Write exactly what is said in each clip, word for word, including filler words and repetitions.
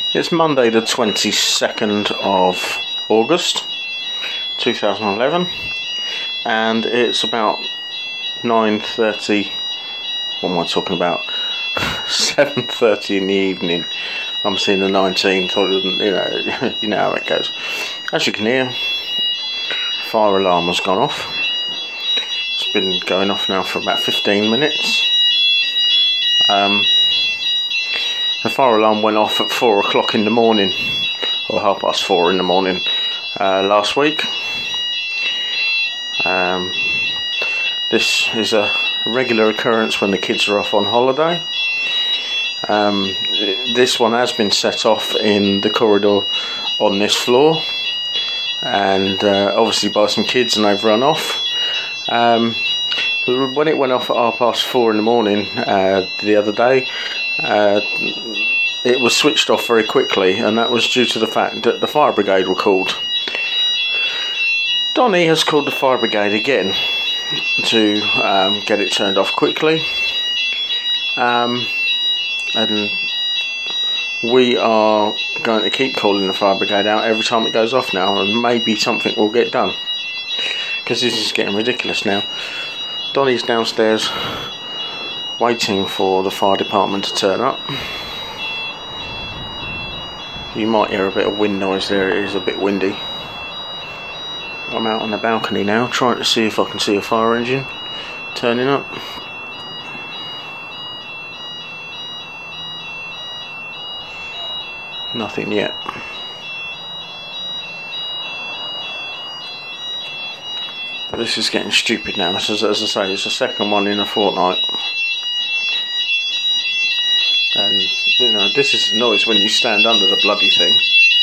It's Monday the twenty-second of August two thousand eleven, and it's about nine thirty, what am I talking about, seven thirty in the evening. I'm seeing the nineteen, thought, you know, you know how it goes. As you can hear, fire alarm has gone off. It's been going off now for about fifteen minutes. Um, the fire alarm went off at four o'clock in the morning, or half past four in the morning uh, last week. Um, this is a regular occurrence when the kids are off on holiday. Um, this one has been set off in the corridor on this floor, and uh, obviously by some kids, and they've run off. Um, when it went off at half past four in the morning uh, the other day, uh, it was switched off very quickly, and that was due to the fact that the fire brigade were called. Donnie has called the fire brigade again to um, get it turned off quickly, um, and we are going to keep calling the fire brigade out every time it goes off now, and maybe something will get done, because this is getting ridiculous now. Donnie's downstairs waiting for the fire department to turn up. You might hear a bit of wind noise there, it is a bit windy. I'm out on the balcony now, trying to see if I can see a fire engine turning up. Nothing yet. But this is getting stupid now. As, as I say, it's the second one in a fortnight. And, you know, this is the noise when you stand under the bloody thing.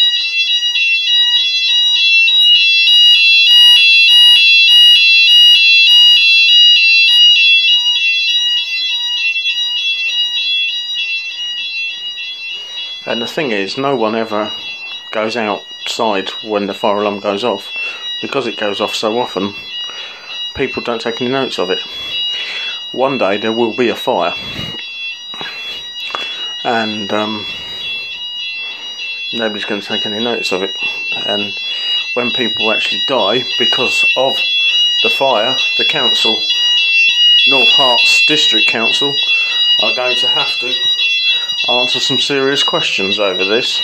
And the thing is, no one ever goes outside when the fire alarm goes off, because it goes off so often. People don't take any notice of it. One day there will be a fire, and um, nobody's going to take any notice of it. And when people actually die because of the fire, the council, North Herts District Council, are going to have to answer some serious questions over this.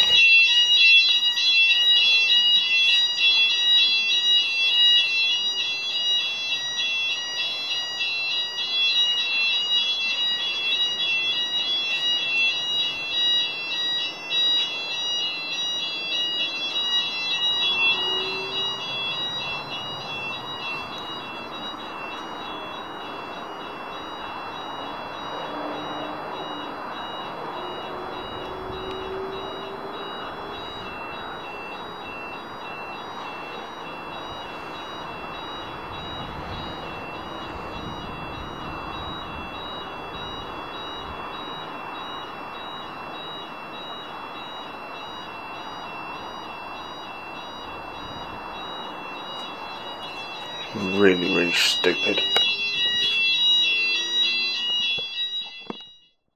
Really, really stupid.